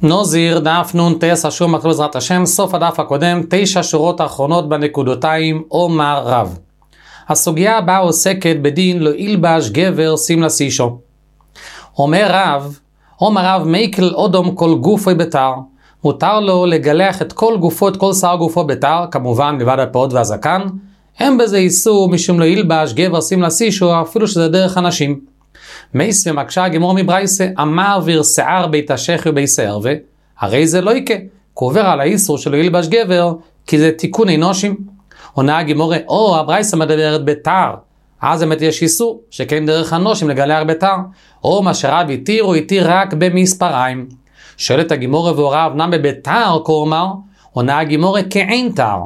נוזיר, דף נון תס, אשור מקלו בעזרת השם, סוף הדף הקודם, 9 שורות האחרונות בנקודותיים, אומר רב. הסוגיה הבאה עוסקת בדין לא ילבש גבר סימלס אישו. אומר רב מייקל אודום כל גופו בתר, מותר לו לגלח את כל גופו, את כל שר גופו בתר, כמובן לבד הפאות והזקן, הם בזה איסור משום לא ילבש גבר סימלס אישו, אפילו שזה דרך אנשים. מייס ומקשה גמור מברייסה, אמר וירסער בית השכי ובית סערווה, הרי זה לא יקה, קובר על האיסור שלו ילבש גבר, כי זה תיקון אנושים. עונה גמורה, הברייסה מדברת בתר, אז באמת יש איסור, שכן דרך אנושים לגלח בתר, או מה שרב התיר, הוא התיר רק במספריים. שואלת הגמורה והורה אבנם בביתר, כלומר, עונה הגמורה כאין תר,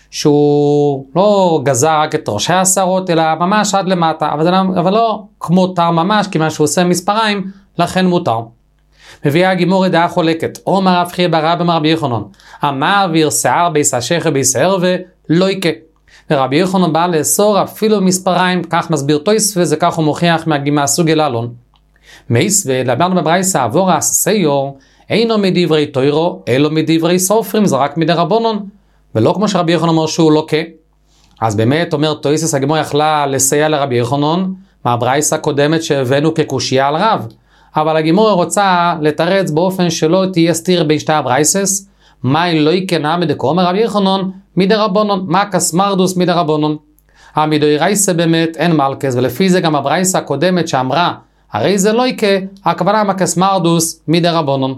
שהוא לא גזר רק את ראשי השערות, אלא ממש עד למטה, אבל לא כמו תר ממש, כיוון שהוא עושה מספריים, לכן מותר. מביאה הגמורה דעה חולקת, אומר רב חייא בר אבא מרבי יוחנן, אמר וירסער בית השכי ובית סערווה, לא יקה. ורבי יוחנן בא לאסור אפילו מספריים, כך מסביר תוספות, וזה כך הוא מוכיח מהסוג אללון. מייס ולמדנו בברייסה עבור הססיור, אינו מדברי תוירו, אלו מדברי סופרים, זה רק מדרבנן, ולא כמו שרבי יוחנן אומר שהוא לוקה. אז באמת אומר תוספות, הגמורה יכלה לסייע לרבי יוחנן, מהברייסה הקודמת שהבאנו כקושיה על רב, אבל הגמורה רוצה לתרץ באופן שלא תהיה סתיר בין שתי הברייסס, מאי לא יקנה מדקו, אומר רבי יוחנן, מדרבנן, מקס מרדוס מדרבנן. המדאורייסה באמת אין מלכס, ולפי זה גם הברייסה הקודמת שאמרה, הרי זה לא יקה, הכוונה מקס מרדוס מדרבנן.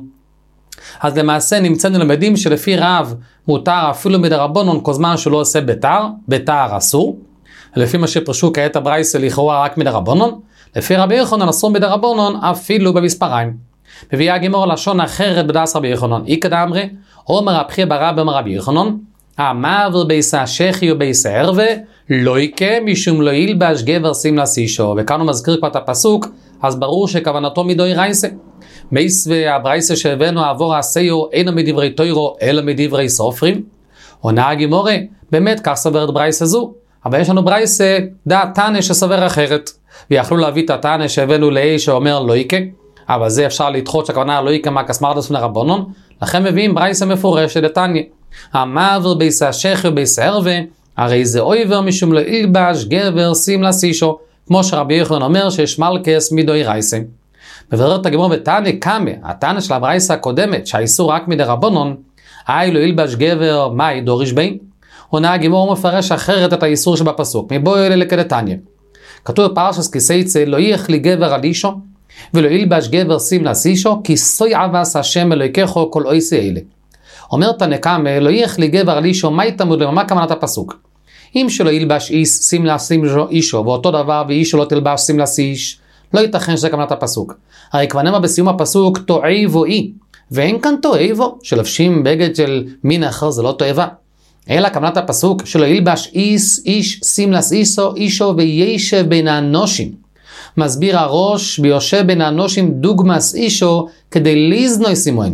אז למעשה נמצאנו למדים שלפי רב מותר אפילו מדרבנן כל זמן שהוא לא עושה בתר אסור, לפי מה שפרשו כעת הברייסה לכאורה רק מדרבנן, לפי רבי יוחנן אסור מדרבנן אפילו במספריים. מביאה הגמורה לשון אחרת בדס רבי יוחנן, איקא דאמרי, אומר רב חייא בר אבא רבי יוחנן, אמר בית השכי ובית סערווה, לא יקה משום לא ילבש גבר סימלס אישו. וכאן הוא מזכיר כבר את הפסוק, אז ברור שכוונתו מדאורייסה. מייס והברייסה שהבאנו עבור הסיור, אינו מדברי תוירו, אלא מדברי סופרים. עונה הגמורה, באמת כך סוברת ברייסה זו, אבל יש לנו ברייסה דעת תנא שסובר אחרת, ויכלו להביא את התנא שהבאנו לאי שאומר לא יקה, אבל זה אפשר לדחות שהכוונה לא יקה מקס מרדוס מדרבנן, לכן מביאים ברייסה מפורשת דתניא. אמר בית השכי ובית סערווה, הרי זה אויבר משום לא ילבש גבר סימלס אישו, כמו שרבי יוחנן אומר שיש מלכס מדאורייסה. מבררת הגמורה בתניא קמא, התנא של הברייסה הקודמת שהאיסור רק מדרבנן, אי לא ילבש גבר מאי דורש בין. עונה הגמורה מפרש אחרת את האיסור שבפסוק, מבואי אלה כדתניא. כתוב בפרשת כי סייצא לא יחלי גבר על אישו, ולא ילבש גבר סימלס אישו, כי סוי עבס השם אלוהיכךו כל עושי אלה. אומר תנא קמא, לא יחלי גבר על אישו, מה תלמוד למה כוונת הפסוק? אם שלא ילבש סימלס אישו, ואותו דבר ואישו לא תלבש סימלס איש, לא ייתכן שזה כוונת הפסוק. הרי כוונמה בסיום הפסוק תועבו אי, ואין כאן תועבו, שלבשים בגד של מין אחר זה לא תועבה. אלא כוונת הפסוק שלא ילבש איש סימלס אישו וישב בין האנושים. מסביר הראש ביושב בין האנושים דוגמס אישו כדי ליזנוי סימוין.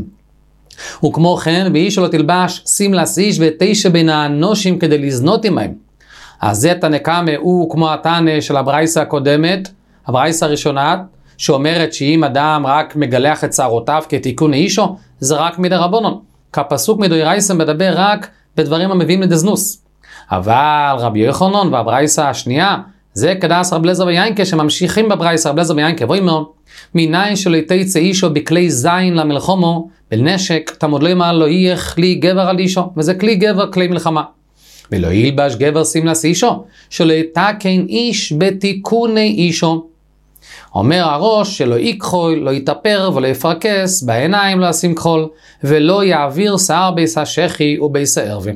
וכמו כן ואישו לא תלבש סימלס איש ותשב בין האנושים כדי לזנות עמהם. אז זה תנא קמא הוא כמו התנא של הברייסה הקודמת, הברייסה הראשונה, שאומרת שאם אדם רק מגלח את שערותיו כתיקון אישו, זה רק מדרבנן. כפסוק מדאורייסה מדבר רק בדברים המביאים לדזנוס. אבל רבי יוחנן והברייסה השנייה, זה כדאס רב אליעזר ויינקה שממשיכים בברייסה רב אליעזר ויינקה, ואומר, מניין שלא תצא אישו בכלי זין למלחמו, בנשק תמוד למה לא יחלי גבר על אישו, וזה כלי גבר, כלי מלחמה. ולא ילבש גבר סימלס אישו, שלא יתקן איש בתיקוני אישו. אומר הראש שלא יקחול, לא יתאפר ולא יפרקס, בעיניים לא ישים כחול, ולא יעביר שיער בית השכי ובית סערווה.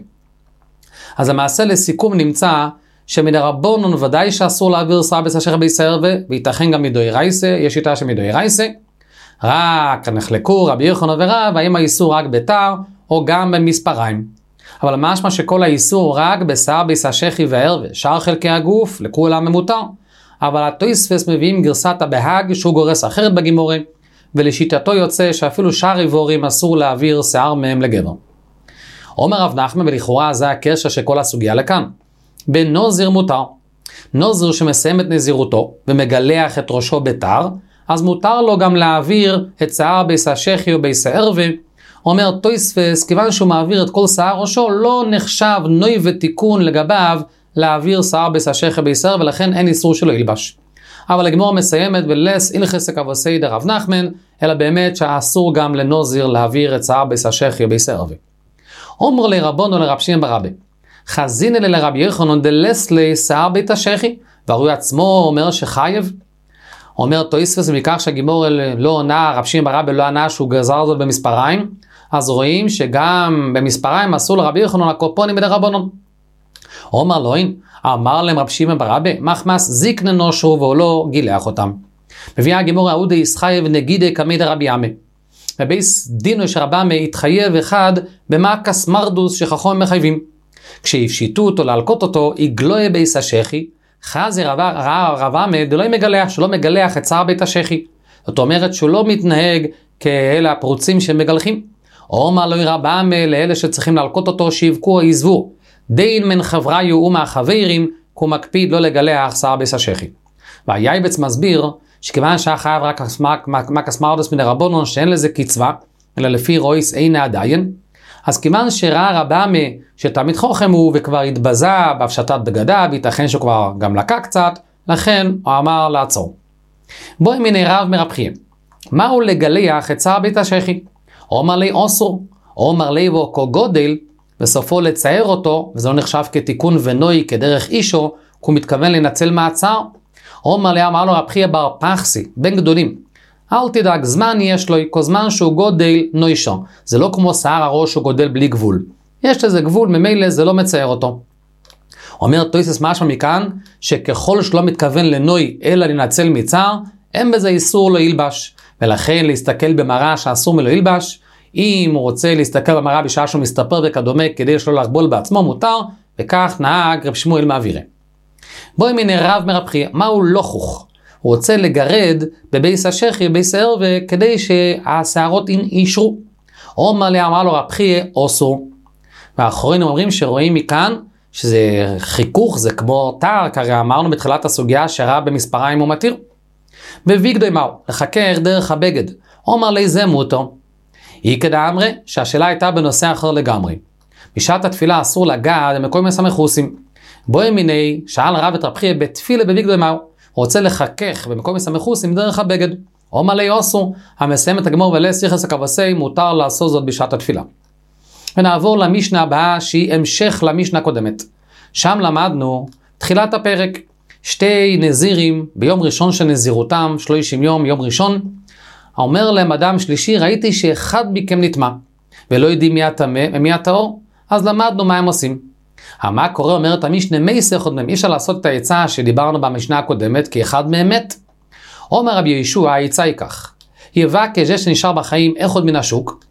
אז המעשה לסיכום נמצא שמדרבנן ודאי שאסור להעביר שיער בית השכי ובית סערווה, וייתכן גם מדאורייסה, יש שיטה שמדאורייסה, רק נחלקו רבי יוחנן ורב, האם האיסור רק בתר או גם במספריים. אבל משמע שכל האיסור רק בשיער בית השכי והערווה, שאר חלקי הגוף לכולם ממותר. אבל התוספות מביאים גרסת הבהג שהוא גורס אחרת בגמורה, ולשיטתו יוצא שאפילו שאר איבורים אסור להעביר שיער מהם לגבר. אומר רב נחמן, ולכאורה זה הקשר של כל הסוגיה לכאן. בנוזיר מותר. נוזיר שמסיים את נזירותו ומגלח את ראשו בתר, אז מותר לו גם להעביר את שיער בית השכי ובית סערווה, אומר תוספס, כיוון שהוא מעביר את כל שיער ראשו, לא נחשב נוי ותיקון לגביו להעביר שיער בסשך בישר, ולכן אין איסור שלו ילבש. אבל הגמרא מסיימת ולס הלכס כבוסי דרב נחמן, אלא באמת שאסור גם לנוזיר להעביר את שיער בסשך בישר. אומר לי רבונו לרב שמעון בר רבי, חזין אלה לרבי יוחנן דלס לי שיער בית השחי, והוא עצמו אומר שחייב. אומר תוספות מכך שהגימור לא עונה, רב שמעון בר רבי לא ענה שהוא גזר זאת במספריים, אז רואים שגם במספריים אסור לרבי יוחנן הקופונים בדרבנן. אומר לוין, אמר להם רב שמעון בר רבי, מחמס זיקנה נושרו והוא לא גילח אותם. מביאה הגימור אהודי ישחייב נגידי כמיד רבי עמי. בבייס דינו שרבמי התחייב אחד במקס מרדוס שחכום מחייבים. כשהפשיטו אותו להלקות אותו, יגלוי בייס השחי, חזי רבמי דלוי מגלח, שלא מגלח את שיער בית השחי. זאת אומרת שהוא לא מתנהג כאלה הפרוצים שמגלחים. אומר לוי רבמי לאלה שצריכים להלקות אותו שיבכו או יזבו. דין מן חבריו ומהחברים, כי הוא מקפיד לא לגלח שיער בית השחי. והייבץ מסביר שכיוון שהחייב רק מקס מרדוס מן הרבנון שאין לזה קצבה, אלא לפי רויס אין עדיין, אז כיוון שראה רבמי שתמיד חוכם הוא וכבר התבזה בהפשטת בגדיו, ייתכן שהוא כבר גם לקה קצת, לכן הוא אמר לעצור. בואי מיני רב מרבחים, מהו לגלח את שיער בית השחי? אומר לי אוסור, אומר לי וכה גודל, בסופו לצייר אותו, וזה לא נחשב כתיקון ונוי כדרך אישו, כי הוא מתכוון לנצל מעצר. אומר לי, אמר לו רב חייא בר פחסי, בן גדולים, אל תדאג, זמן יש לו, כל זמן שהוא גודל נוישו. זה לא כמו שיער הראש שהוא גודל בלי גבול. יש לזה גבול, ממילא זה לא מצייר אותו. אומר תוספות משמע מכאן, שככל שלא מתכוון לנוי אלא לנצל מצער, אין בזה איסור לא ילבש. ולכן להסתכל במראה שאסור מלא ילבש, אם הוא רוצה להסתכל במראה בשעה שהוא מסתפר וכדומה כדי שלא לחבול בעצמו מותר, וכך נהג רב שמואל מעבירה. בואי מיני רב מרבחי, מהו לא חוך? הוא רוצה לגרד בבייס השחי, בייס הערווה, כדי שהשערות יישרו. אומר לי, אמר לו רבחי, אוסור. והאחרונים אומרים שרואים מכאן, שזה חיכוך, זה כמו תר, כרי אמרנו בתחילת הסוגיה שראה במספריים הוא מתיר. בביגדוי מהו, לחקר דרך הבגד. אומר לי, זה מותו. היא כדאמרי, שהשאלה הייתה בנושא אחר לגמרי. בשעת התפילה אסור לגעת במקום מסמכוסים. בואי מיני, שאל רב את רבחי בתפילה בביגדוי מהו. הוא רוצה לחכך במקום מסמכוסים דרך הבגד. אומר לי אוסור, המסיים את הגמור ולס יחס הכבסי, מותר לעשות זאת בשעת התפילה. ונעבור למשנה הבאה שהיא המשך למשנה הקודמת. שם למדנו תחילת הפרק, שתי נזירים ביום ראשון של נזירותם, 30 יום, יום ראשון, אומר להם אדם שלישי, ראיתי שאחד מכם נטמע, ולא יודעים מי הטמא ומי הטהור, אז למדנו מה הם עושים. מה קורה אומרת המשנה מייסר חודמם, אי אפשר לעשות את העצה שדיברנו במשנה הקודמת, כי אחד מהם מת. אומר רבי ישוע, העצה היא כך, יבקש זה שנשאר בחיים אחד מן השוק,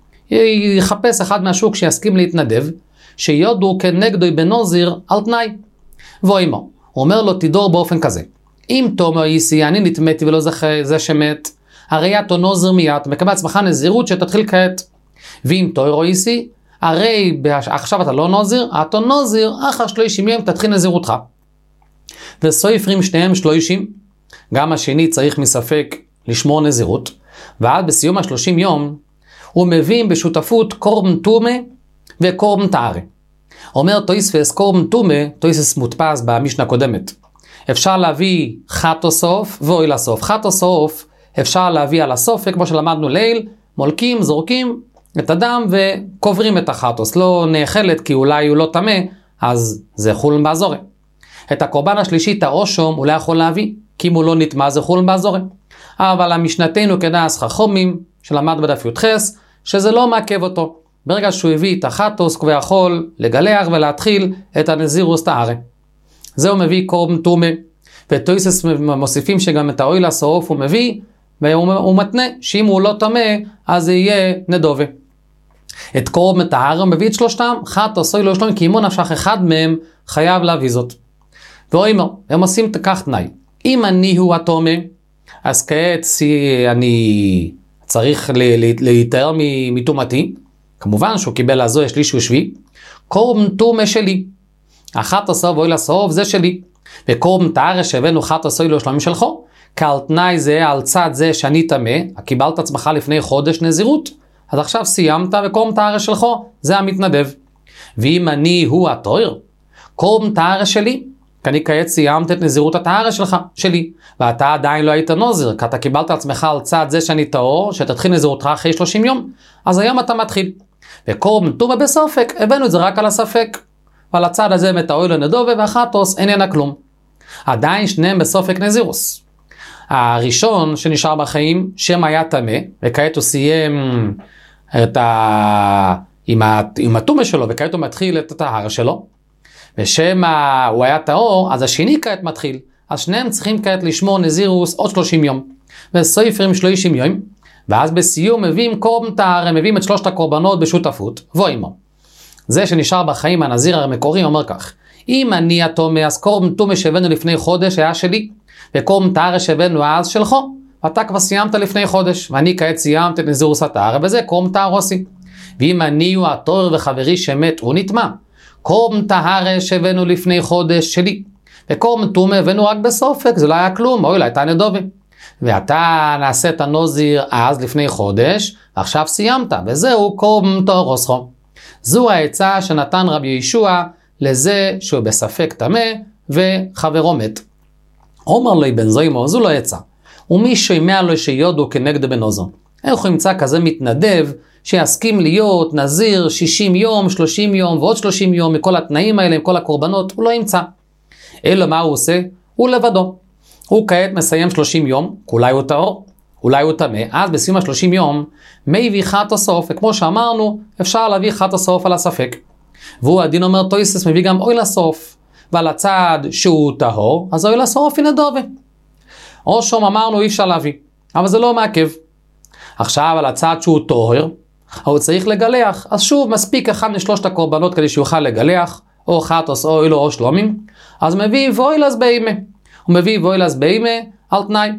יחפש אחד מהשוק שיסכים להתנדב, שיודו כנגדו בנוזיר על תנאי. ואימו, הוא אומר לו תדור באופן כזה, אם תומר איסי אני נתמתי ולא זה שמת, הרי אתה נוזיר מיד, מקבל עצמך נזירות שתתחיל כעת. ואם תוירו איסי, הרי עכשיו אתה לא נוזיר, אתה נוזיר, אחר 30 יום תתחיל נזירותך. וסופרים שניהם 30, גם השני צריך מספק לשמור נזירות, ועד בסיום 30 יום, הוא מביא בשותפות קורבן טומא וקורבן טהרה. אומר תוספות קורבן טומא, תוספות מודפס במשנה הקודמת. אפשר להביא חטו סוף ואוי לסוף. חטו סוף אפשר להביא על הסוף, כמו שלמדנו ליל, מולקים, זורקים את הדם וקוברים את החטוס. לא נאכלת כי אולי הוא לא טמא, אז זה חולן באזורי. את הקורבן השלישי, תאושום, הוא לא יכול להביא, כי אם הוא לא נטמא זה חולן באזורי. אבל המשנתנו כדס חכמים, שלמד בדף י"ח, שזה לא מעכב אותו. ברגע שהוא הביא את החטוס, הוא יכול לגלח ולהתחיל את הנזירוס טהרה. זה הוא מביא קורבן טומא, ותוספות מוסיפים שגם את האוי לסוף הוא מביא, והוא מתנה שאם הוא לא טמא, אז זה יהיה נדובה. את קורבן טהרה הוא מביא את שלושתם, חטוס, אוי לא שלום, כי אימו נפשך אחד מהם חייב להביא זאת. ואומר, הם עושים כך תנאי. אם אני הוא הטומא, אז כעת אני צריך להתאר מטומאתי, כמובן שהוא קיבל לעזור, יש לי שהוא שבי, קורבן טומא שלי, החטוס ואוי לסוף זה שלי, וקורבן טהרה שהבאנו חטוס אוי לא שלום שלחו, כעל תנאי זה, על צד זה שאני טמא, קיבלת עצמך לפני חודש נזירות, אז עכשיו סיימת וקום תארה שלך, זה המתנדב. ואם אני הוא התואר, קום תארה שלי, כי אני כעת סיימת את נזירות התארה שלי, ואתה עדיין לא היית נוזר, כי אתה קיבלת עצמך על צד זה שאני טהור, שתתחיל נזירותך אחרי 30 יום, אז היום אתה מתחיל. וקום טומאה בספק, הבאנו את זה רק על הספק, ועל הצד הזה מתאוי לנדובה והחטוס איננה כלום. עדיין שניהם בספק נזירוס. הראשון שנשאר בחיים, שם היה טמא, וכעת הוא סיים עם הטומאה שלו, וכעת הוא מתחיל את הטהרה שלו, ושם הוא היה טהור, אז השני כעת מתחיל. אז שניהם צריכים כעת לשמור נזירוס עוד 30 יום. וסופרים 30 יום, ואז בסיום מביאים קום טהרה, מביאים את 3 הקורבנות בשותפות, ואימו. זה שנשאר בחיים הנזיר המקורי אומר כך, אם אני הטומא, אז קום טומאה שהבאנו לפני חודש היה שלי, וקום טהרה שהבאנו אז שלך, ואתה כבר סיימת לפני חודש, ואני כעת סיימת את נזירוס הטהרה, וזה קום טהרוסי. ואם אני הוא התואר וחברי שמת הוא נטמא, קום טהרה שהבאנו לפני חודש שלי, וקום טומאה הבאנו רק בספק, זה לא היה כלום, אוי, הייתה נדובה. ואתה נעשה את הנוזיר אז לפני חודש, ועכשיו סיימת, וזהו קום טהרוסך. זו העצה שנתן רבי ישוע לזה שהוא בספק טמא וחברו מת. אומר לו בן זוימו, זו לא עצה. ומי שומע לו שיודו כנגד בן עוזו. איך הוא ימצא כזה מתנדב שיסכים להיות נזיר 60 יום, 30 יום ועוד 30 יום מכל התנאים האלה, עם כל הקורבנות, הוא לא ימצא. אלא מה הוא עושה? הוא לבדו. הוא כעת מסיים 30 יום, אולי הוא טהור, אולי הוא טמא, אז בסיום ה-30 יום, מביא חת הסוף, וכמו שאמרנו, אפשר להביא חת הסוף על הספק. והוא הדין אומר תויסס מביא גם אוי לסוף, ועל הצד שהוא טהור, אז אוי לסוף הנה דובה. או שום אמרנו אי אפשר להביא, אבל זה לא מעכב. עכשיו על הצד שהוא טהור, הוא צריך לגלח, אז שוב מספיק אחד משלושת הקורבנות כדי שיוכל לגלח, או חטוס או אילו או שלומים, אז מביא ואוילס בהימה. הוא מביא ואוילס בהימה על תנאי.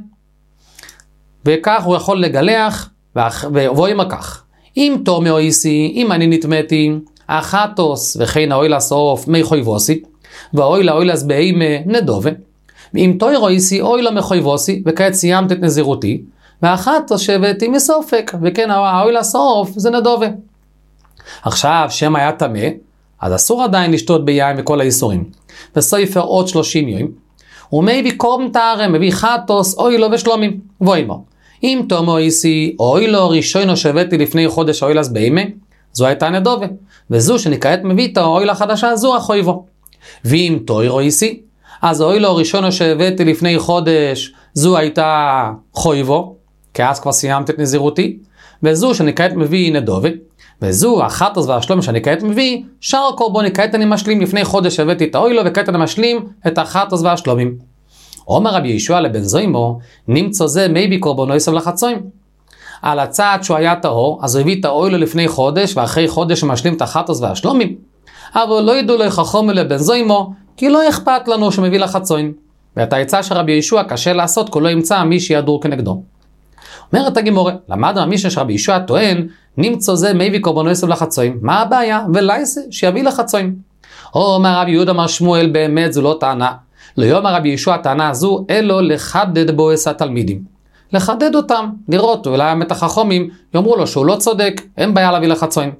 וכך הוא יכול לגלח, ואומר כך, אם טומא אויסי, אם אני נטמאתי, החטוס וכן האוילס עוף מי חויבוסי, והאוילה אוילס בהימה נדובה, אם טויר אויסי אוילה מחויבוסי, וכעת סיימת את נזירותי, והחטוס שבאתי מסופק, וכן האוילס עוף זה נדובה. עכשיו שם היה טמא, אז אסור עדיין לשתות ביין וכל האיסורים. וסופר עוד 30 יום, הוא מביא קום טהרה, מביא חטוס, אוילו ושלומים, ואימו. אם טומא אויסי, אוילו ראשונו שבאתי לפני חודש אוילס בהימה, זו הייתה נדובה, וזו שנקראת מביא את האוילה החדשה, זו החויבו. ואם טויר אויסי, אז אוילו ראשונו שבאתי לפני חודש, זו הייתה חויבו, כי אז כבר סיימת את נזירותי, וזו שנקראת מביא נדובה, וזו החטוס והשלום שאני כעת מביא, שאר קורבני כעת אני משלים לפני חודש הבאתי את האוילו, וכעת אני משלים את החטוס והשלומים. אומר רבי ישוע לבן זוימו, נמצא זה מי בי קורבנו יסב לחצוים. על הצד שהוא היה טהור, אז הוא הביא את האוילו לפני חודש, ואחרי חודש הוא משלים את החטוס והשלומים. אבל לא ידעו לו חכום לבן זוימו, כי לא אכפת לנו שמביא לחצוים. ואת העצה של רבי ישוע קשה לעשות, כי לא ימצא מי שידור כנגדו. אומרת הגמורה, למדנו המשנה שרבי ישוע טוען, נמצא זה מביא קורבנו יסב לחצוים. מה הבעיה? ולייסה שיביא לחצוים. או אומר רבי יהודה מר שמואל, באמת זו לא טענה. לא יאמר רבי ישוע טענה זו, אלו לחדד בו את התלמידים. לחדד אותם, לראות, אולי המתחכמים יאמרו לו שהוא לא צודק, אין בעיה להביא לחצוים.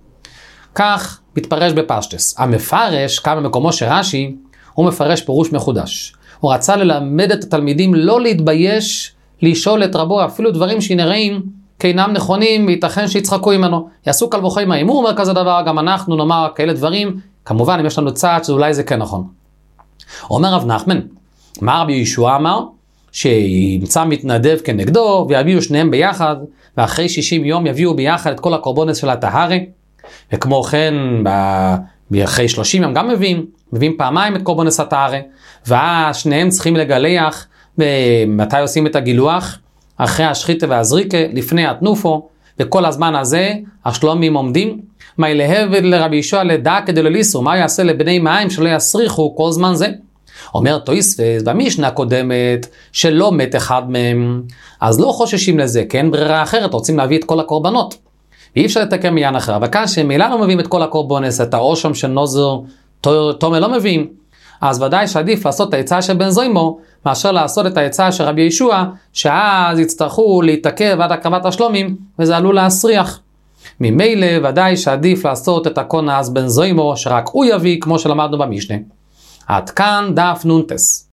כך מתפרש בפשטס. המפרש, כמה מקומו שרש"י, הוא מפרש פירוש מחודש. הוא רצה ללמד את התלמידים לא להתבייש, לשאול את רבו אפילו דברים שנראים כאינם נכונים, וייתכן שיצחקו ממנו. יעשו קל וחומר, אם הוא אומר כזה דבר, גם אנחנו נאמר כאלה דברים, כמובן אם יש לנו צעד שאולי זה כן נכון. אומר רב נחמן, מה רבי ישוע אמר? שימצא מתנדב כנגדו, ויביאו שניהם ביחד, ואחרי 60 יום יביאו ביחד את כל הקורבנות של הטהרה, וכמו כן, אחרי 30 יום גם מביאים פעמיים את קורבנות הטהרה, ואז שניהם צריכים לגלח, ומתי עושים את הגילוח? אחרי השחיטה והזריקה, לפני התנופו, וכל הזמן הזה, השלומים עומדים, מה ילהב לרבי ישוע לדע כדי לליסו, מה יעשה לבני מים שלא יסריחו כל זמן זה? אומר תויספס במשנה הקודמת שלא מת אחד מהם, אז לא חוששים לזה, כי אין ברירה אחרת, רוצים להביא את כל הקורבנות. ואי אפשר לתקן מיין אחר, אבל כאן שמילא לא מביאים את כל הקורבנות, את האושם של נוזר, תומא לא מביאים, אז ודאי שעדיף לעשות את העצה של בן זוימו, מאשר לעשות את העצה של רבי ישוע, שאז יצטרכו להתעכב עד הקרבת השלומים, וזה עלול להסריח. ממילא ודאי שעדיף לעשות את הכונס בן זוימו שרק הוא יביא כמו שלמדנו במשנה. עד כאן דף נונטס.